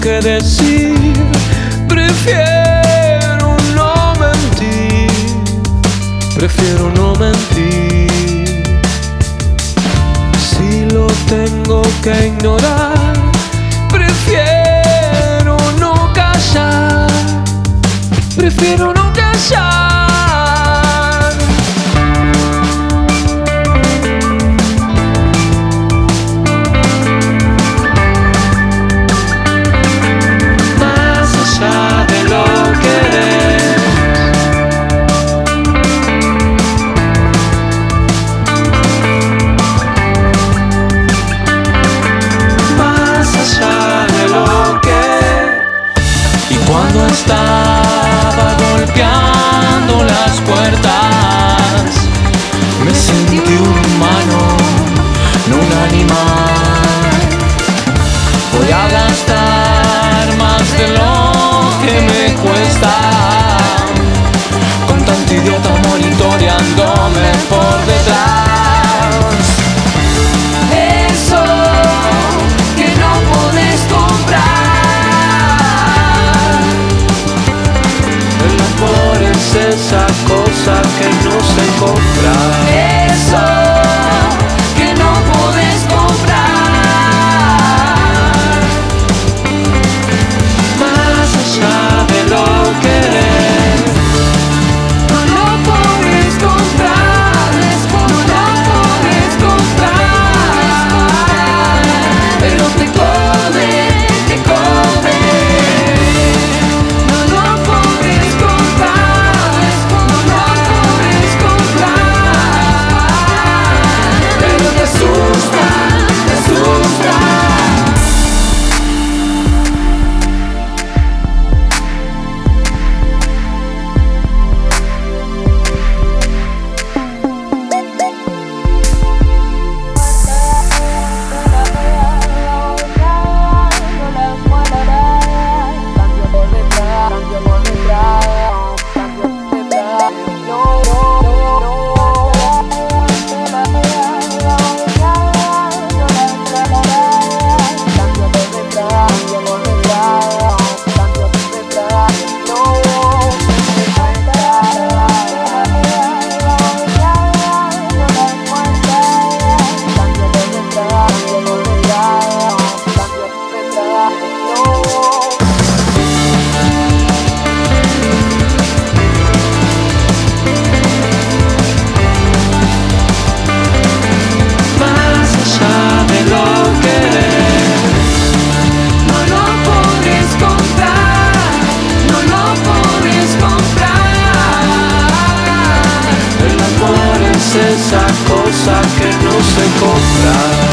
que decir. Prefiero no mentir, prefiero no mentir. Si lo tengo que ignorar, prefiero no callar, prefiero no callar. Cuando estaba golpeando las puertas, me sentí un humano, no un animal. Voy a gastar más de lo que me cuesta, con tanto idiota monitoreándome por detrás. Eso que no podés comprar, esa cosa que no se compra. Eso que no podés comprar. Más allá de lo que eres, no lo podés comprar, no lo podés comprar. Pero te come, te come. Esa cosa que no se compra.